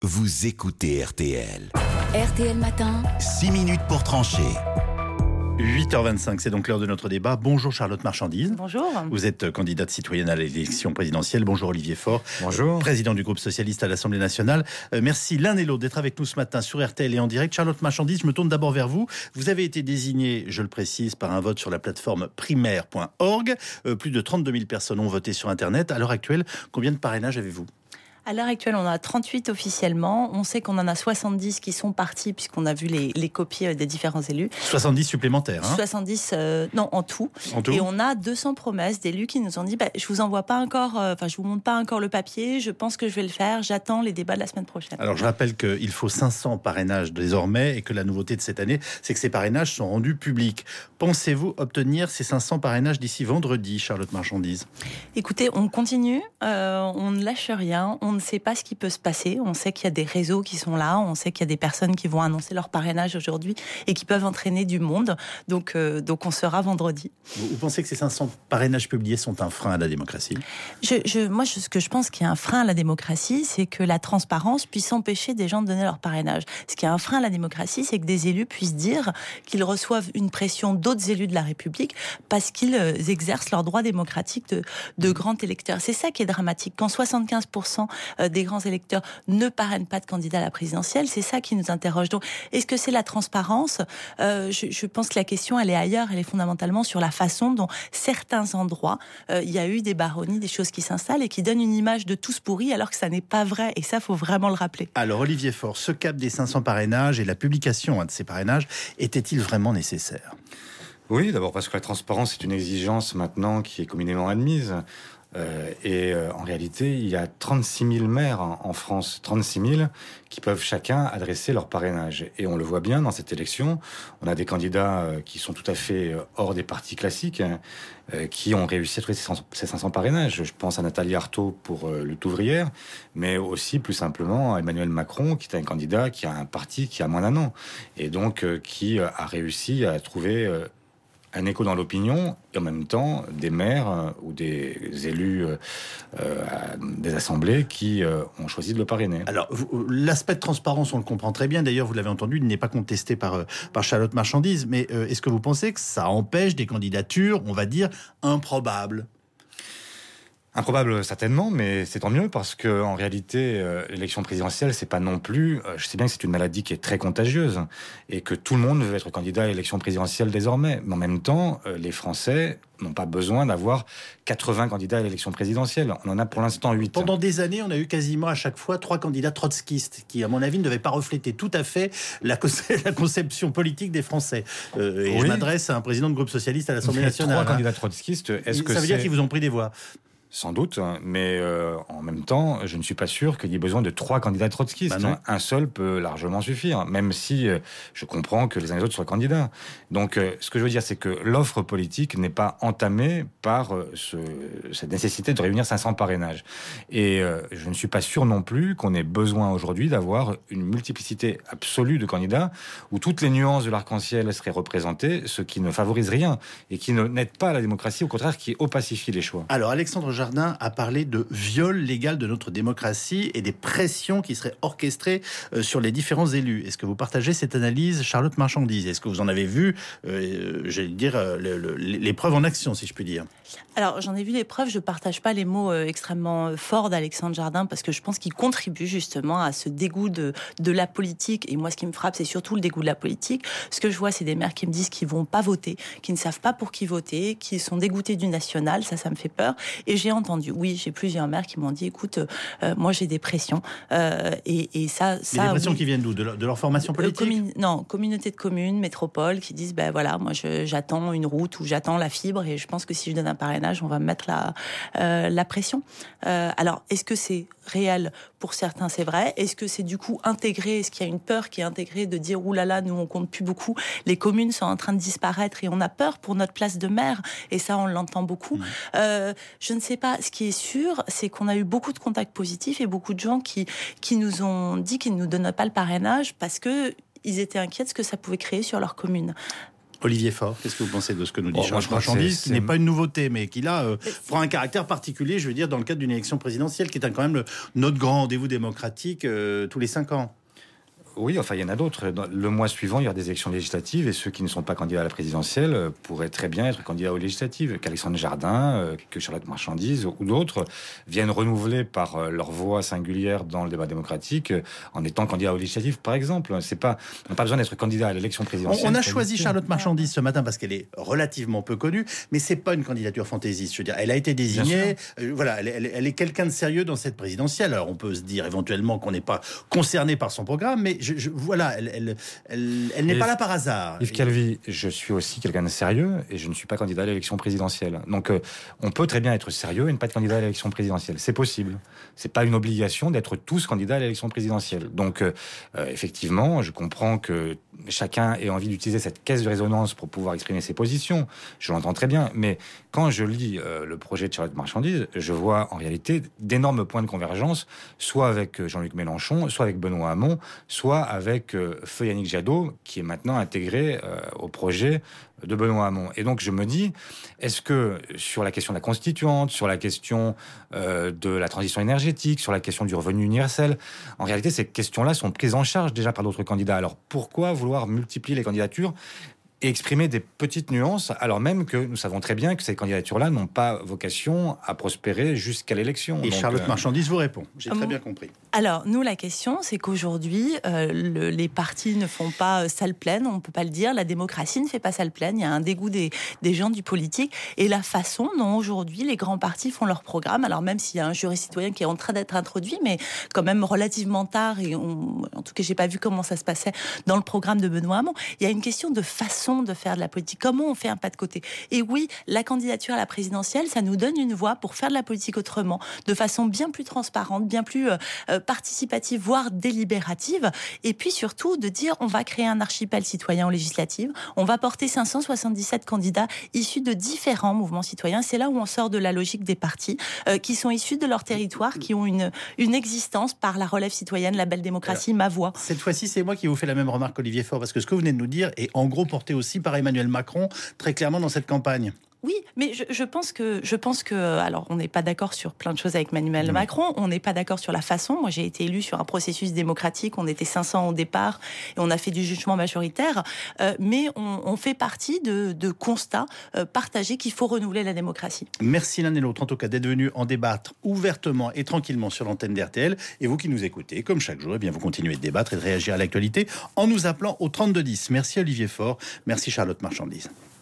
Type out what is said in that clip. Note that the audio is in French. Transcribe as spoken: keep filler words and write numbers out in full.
Vous écoutez R T L. R T L Matin. six minutes pour trancher. huit heures vingt-cinq, c'est donc l'heure de notre débat. Bonjour Charlotte Marchandise. Bonjour. Vous êtes candidate citoyenne à l'élection présidentielle. Bonjour Olivier Faure. Bonjour. Président du groupe socialiste à l'Assemblée nationale. Euh, merci l'un et l'autre d'être avec nous ce matin sur R T L et en direct. Charlotte Marchandise, je me tourne d'abord vers vous. Vous avez été désigné, je le précise, par un vote sur la plateforme primaire point org. Euh, plus de trente-deux mille personnes ont voté sur Internet. À l'heure actuelle, combien de parrainages avez-vous ? À l'heure actuelle, on en a trente-huit officiellement. On sait qu'on en a soixante-dix qui sont partis, puisqu'on a vu les, les copies des différents élus. soixante-dix supplémentaires, hein ? soixante-dix, euh, non, en tout. En tout. Et on a deux cents promesses d'élus qui nous ont dit bah, je vous envoie pas encore, enfin, euh, je vous montre pas encore le papier, je pense que je vais le faire, j'attends les débats de la semaine prochaine. Alors, je rappelle qu'il faut cinq cents parrainages désormais et que la nouveauté de cette année, c'est que ces parrainages sont rendus publics. Pensez-vous obtenir ces cinq cents parrainages d'ici vendredi, Charlotte Marchandise ? Écoutez, on continue, euh, on ne lâche rien, on ne sait pas ce qui peut se passer. On sait qu'il y a des réseaux qui sont là, on sait qu'il y a des personnes qui vont annoncer leur parrainage aujourd'hui et qui peuvent entraîner du monde. Donc, euh, donc on sera vendredi. Vous, vous pensez que ces cinq cents parrainages publiés sont un frein à la démocratie ? je, je, Moi, je, ce que je pense qu'il y a un frein à la démocratie, c'est que la transparence puisse empêcher des gens de donner leur parrainage. Ce qui est un frein à la démocratie, c'est que des élus puissent dire qu'ils reçoivent une pression d'autres élus de la République parce qu'ils exercent leur droit démocratique de, de grand électeur. C'est ça qui est dramatique. Quand soixante-quinze pour cent des grands électeurs ne parrainent pas de candidat à la présidentielle, c'est ça qui nous interroge. Donc, est-ce que c'est la transparence ? euh, je, je pense que la question, elle est ailleurs, elle est fondamentalement sur la façon dont certains endroits, euh, il y a eu des baronnies, des choses qui s'installent et qui donnent une image de tous pourris alors que ça n'est pas vrai. Et ça, faut vraiment le rappeler. Alors, Olivier Faure, ce cap des cinq cents parrainages et la publication hein, de ces parrainages, était-il vraiment nécessaire ? Oui, d'abord parce que la transparence est une exigence maintenant qui est communément admise. Euh, et euh, en réalité, il y a trente-six mille maires en, en France, trente-six mille qui peuvent chacun adresser leur parrainage. Et on le voit bien dans cette élection, on a des candidats euh, qui sont tout à fait euh, hors des partis classiques, hein, euh, qui ont réussi à trouver ces cinq cents parrainages. Je pense à Nathalie Arthaud pour euh, Lutte ouvrière, mais aussi plus simplement à Emmanuel Macron, qui est un candidat qui a un parti qui a moins d'un an, et donc euh, qui euh, a réussi à trouver... Euh, un écho dans l'opinion, et en même temps des maires euh, ou des élus euh, euh, des assemblées qui euh, ont choisi de le parrainer. Alors, vous, l'aspect de transparence, on le comprend très bien. D'ailleurs, vous l'avez entendu, il n'est pas contesté par, par Charlotte Marchandise. Mais euh, est-ce que vous pensez que ça empêche des candidatures, on va dire, improbables ? Improbable certainement, mais c'est tant mieux parce que en réalité, euh, l'élection présidentielle, c'est pas non plus. Euh, je sais bien que c'est une maladie qui est très contagieuse et que tout le monde veut être candidat à l'élection présidentielle désormais. Mais en même temps, euh, les Français n'ont pas besoin d'avoir quatre-vingts candidats à l'élection présidentielle. On en a pour l'instant huit. Pendant des années, on a eu quasiment à chaque fois trois candidats trotskistes qui, à mon avis, ne devaient pas refléter tout à fait la, la conception politique des Français. Euh, et oui. Je m'adresse à un président de groupe socialiste à l'Assemblée nationale. Trois hein. candidats trotskistes. Est-ce Ça que veut c'est... dire qu'ils vous ont pris des voix ? Sans doute, mais euh, en même temps, je ne suis pas sûr qu'il y ait besoin de trois candidats trotskistes. Bah Un seul peut largement suffire, même si euh, je comprends que les uns et les autres soient candidats. Donc, euh, ce que je veux dire, c'est que l'offre politique n'est pas entamée par euh, ce, cette nécessité de réunir cinq cents parrainages. Et euh, je ne suis pas sûr non plus qu'on ait besoin aujourd'hui d'avoir une multiplicité absolue de candidats où toutes les nuances de l'arc-en-ciel seraient représentées, ce qui ne favorise rien et qui ne n'aide pas à la démocratie, au contraire, qui opacifie les choix. Alors, Alexandre Jardin a parlé de viol légal de notre démocratie et des pressions qui seraient orchestrées euh, sur les différents élus. Est-ce que vous partagez cette analyse, Charlotte Marchandise ? Est-ce que vous en avez vu, euh, j'allais dire, euh, le, le, les preuves en action, si je puis dire ? Alors, j'en ai vu les preuves. Je ne partage pas les mots euh, extrêmement forts d'Alexandre Jardin parce que je pense qu'il contribue justement à ce dégoût de, de la politique. Et moi, ce qui me frappe, c'est surtout le dégoût de la politique. Ce que je vois, c'est des maires qui me disent qu'ils ne vont pas voter, qui ne savent pas pour qui voter, qui sont dégoûtés du national. Ça, ça me fait peur. Et j'ai entendu, oui, j'ai plusieurs maires qui m'ont dit, écoute, euh, moi, j'ai des pressions. Euh, et, et ça, ça... Mais des pressions oui. qui viennent d'où ? De leur, de leur formation politique ? euh, commun... Non, communauté de communes, métropole, qui disent, ben voilà, moi, je, j'attends une route ou j'attends la fibre et je pense que si je donne un parrainage, on va me mettre la, euh, la pression. Euh, alors, est-ce que c'est réel pour certains, c'est vrai. Est-ce que c'est du coup intégré ? Est-ce qu'il y a une peur qui est intégrée de dire, oulala, nous on compte plus beaucoup, les communes sont en train de disparaître et on a peur pour notre place de maire, et ça on l'entend beaucoup. Mmh. Euh, je ne sais pas, ce qui est sûr, c'est qu'on a eu beaucoup de contacts positifs et beaucoup de gens qui, qui nous ont dit qu'ils ne nous donnaient pas le parrainage parce que ils étaient inquiets de ce que ça pouvait créer sur leur commune. Olivier Faure, qu'est-ce que vous pensez de ce que nous dit Bon, Charles moi, je crois que Marchandise, c'est- qui n'est c'est- pas une nouveauté, mais qui là euh, prend un caractère particulier, je veux dire, dans le cadre d'une élection présidentielle, qui est un- quand même le, notre grand rendez-vous démocratique euh, tous les cinq ans. Oui, enfin, il y en a d'autres. Dans le mois suivant, il y aura des élections législatives et ceux qui ne sont pas candidats à la présidentielle euh, pourraient très bien être candidats aux législatives. Qu'Alexandre Jardin, euh, que Charlotte Marchandise ou d'autres viennent renouveler par euh, leur voix singulière dans le débat démocratique euh, en étant candidats aux législatives, par exemple. C'est pas, on n'a pas besoin d'être candidat à l'élection On, présidentielle. on a pour choisi exister. Charlotte Marchandise ce matin parce qu'elle est relativement peu connue, mais c'est pas une candidature fantaisiste. Je veux dire, elle a été Bien désignée. euh, voilà, elle, elle- elle est quelqu'un de sérieux dans cette présidentielle. Alors on peut se dire éventuellement qu'on n'est pas concerné par son programme, mais je, je- voilà, elle, elle, elle, elle n'est Yves- pas là par hasard. Yves Calvi, je suis aussi quelqu'un de sérieux et je ne suis pas candidat à l'élection présidentielle. Donc, euh, on peut très bien être sérieux et ne pas être candidat à l'élection présidentielle. C'est possible. C'est pas une obligation d'être tous candidats à l'élection présidentielle. Donc, euh, euh, effectivement, je comprends que chacun ait envie d'utiliser cette caisse de résonance pour pouvoir exprimer ses positions. Je l'entends très bien. Mais quand je lis euh, le projet de Charlotte Marchandise, je vois en réalité d'énormes points de convergence, soit avec euh, Jean-Luc Mélenchon, soit avec Benoît Hamon, soit avec euh, Feu Yannick Jadot, qui est maintenant intégré euh, au projet de Benoît Hamon. Et donc je me dis, est-ce que sur la question de la constituante, sur la question euh, de la transition énergétique, sur la question du revenu universel, en réalité ces questions-là sont prises en charge déjà par d'autres candidats. Alors pourquoi vouloir multiplier les candidatures et exprimer des petites nuances, alors même que nous savons très bien que ces candidatures-là n'ont pas vocation à prospérer jusqu'à l'élection. Et Donc, Charlotte euh, Marchandise vous répond. J'ai Ah très bon bien compris. Alors, nous, la question, c'est qu'aujourd'hui, euh, le- les partis ne font pas euh, salle pleine, on ne peut pas le dire. La démocratie ne fait pas salle pleine. Il y a un dégoût des, des gens du politique. Et la façon dont aujourd'hui les grands partis font leur programme, alors même s'il y a un jury citoyen qui est en train d'être introduit, mais quand même relativement tard, et on, en tout cas, j'ai pas vu comment ça se passait dans le programme de Benoît Hamon, il y a une question de façon de faire de la politique. Comment on fait un pas de côté? Et oui, la candidature à la présidentielle, ça nous donne une voie pour faire de la politique autrement, de façon bien plus transparente, bien plus euh, euh, participative, voire délibérative, et puis surtout de dire on va créer un archipel citoyen aux législatives, on va porter cinq cent soixante-dix-sept candidats issus de différents mouvements citoyens. C'est là où on sort de la logique des partis euh, qui sont issus de leur territoire, qui ont une, une existence par la relève citoyenne, la belle démocratie, ma voix. Cette fois-ci, c'est moi qui vous fais la même remarque qu'Olivier Faure, parce que ce que vous venez de nous dire est en gros porté aussi par Emmanuel Macron, très clairement dans cette campagne. Oui, mais je, je pense que je pense que alors on n'est pas d'accord sur plein de choses avec Emmanuel Mmh. Macron, on n'est pas d'accord sur la façon. Moi, j'ai été élue sur un processus démocratique, on était cinq cents au départ et on a fait du jugement majoritaire, euh, mais on, on fait partie de, de constats euh, partagés qu'il faut renouveler la démocratie. Merci l'un et l'autre, en tout cas, d'être venus en débattre ouvertement et tranquillement sur l'antenne d'R T L. Et vous qui nous écoutez, comme chaque jour, eh bien, vous continuez de débattre et de réagir à l'actualité en nous appelant au trente-deux dix. Merci Olivier Faure, merci Charlotte Marchandise.